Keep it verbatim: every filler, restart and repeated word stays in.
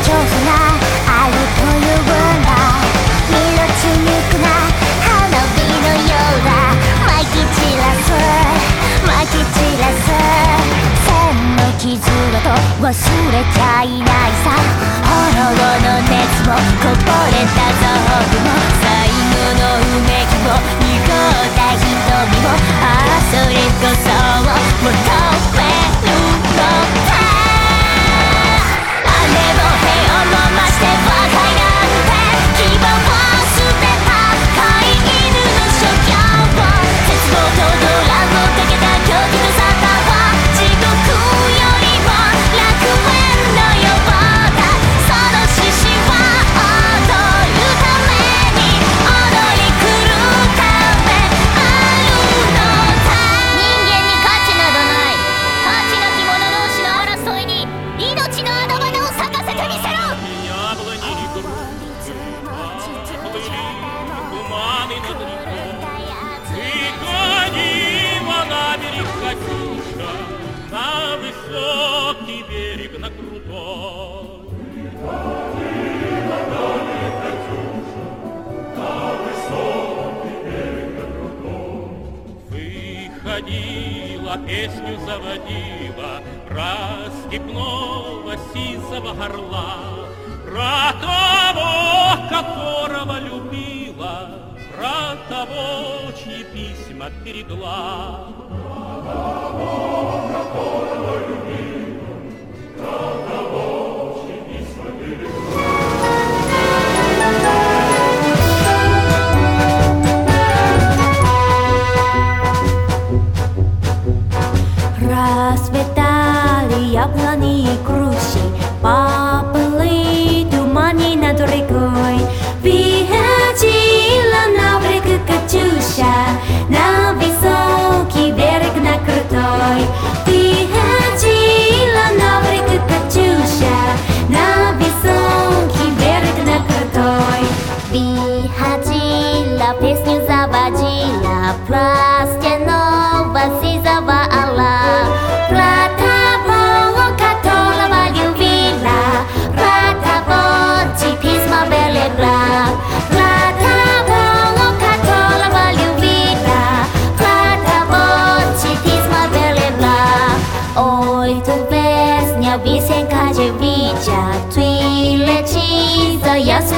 調査があるというな身のちにくな花火のようだ撒き散らす撒き散らす線の傷だと忘れちゃいないさ炎の熱もこぼれた臓器も最後のうめきも濁った瞳もああそれこそ求めるのだあれもへを飲ましてバカになんて希望を捨てた飼い犬の所業を絶望とドラをかけた狂気の沙汰は地獄よりも楽園のようだその獅子は踊るために踊り狂うためあるのだ人間に価値などない価値なき者同士の争いに命の穴花を咲かせてみせろ На высокий берег, на крутой. На высокий берег, на крутой. Выходила, песню заводила про степного сизого горла, про того, которого любила, про того, чьи письма берегла. Расцветали яблони и круши, поплыли туманы над рекой. Выходила на берег Катюша, на высокий берег, на крутой. Выходила на берег Катюша, на высокий берег, на крутой. Выходила, песню заводила про стенного сизого орла, про того, которого любила, про того, чьи письма берегла, про того, которого любила, про того, чьи письма берегла. Ой, тут песня, песенка девичья, ты лечи за ясу